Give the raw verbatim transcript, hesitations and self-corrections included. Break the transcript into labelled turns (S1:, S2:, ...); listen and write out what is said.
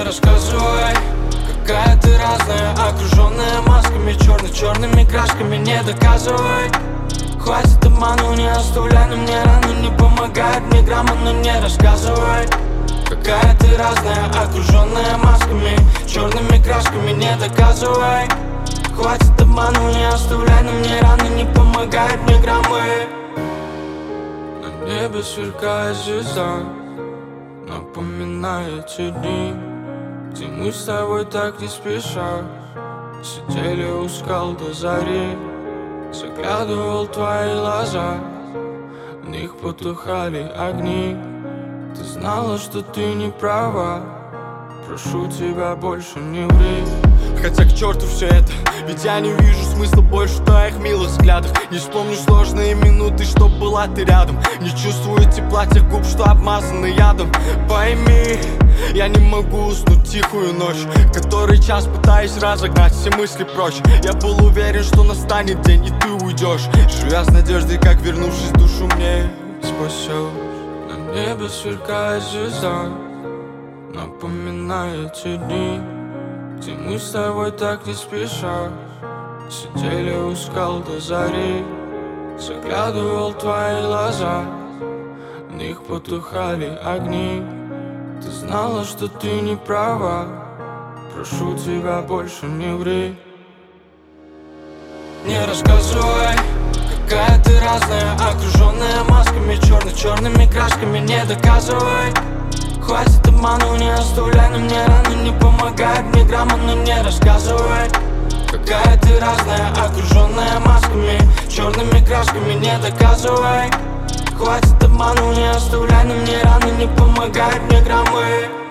S1: Не рассказывай, какая ты разная, окруженная масками, черно-черными крашками. Не доказывай, хватит обману, не оставляй на мне рану. Не помогает мне грамма, но не рассказывай, какая ты разная, окруженная масками, черными крашками. Не доказывай, хватит обману, не оставляй на мне раны. Не помогает мне граммы. На небе сверкает звезда, напоминая те дни, где мы с тобой так не спеша сидели у скал до зари. Заглядывал в твои глаза, в них потухали огни. Ты знала, что ты не права, прошу тебя, больше не ври.
S2: Хотя к черту все это, ведь я не вижу смысла больше в твоих милых взглядах. Не вспомню сложные минуты, что была ты рядом. Не чувствую тепла тех губ, что обмазаны ядом. Пойми, я не могу уснуть тихую ночь, который час пытаюсь разогнать все мысли прочь. Я был уверен, что настанет день, и ты уйдешь, живя с надеждой, как вернувшись душу мне спасешь.
S1: На небе сверкает звезда, напоминая те дни, где мы с тобой так не спеша сидели у скал до зари. Заглядывал в твои глаза, в них потухали огни. Ты знала, что ты не права, прошу тебя, больше не ври. Не рассказывай, какая ты разная, окруженная масками, черно-черными крашками. Не доказывай, хватит обману, не оставляй на мне раны. Не помогает мне грамма, но не рассказывай, какая ты разная, окруженная масками, черными крашками. Не доказывай, хватит обману, не оставляй на мне раны. Не помогает мне граммы.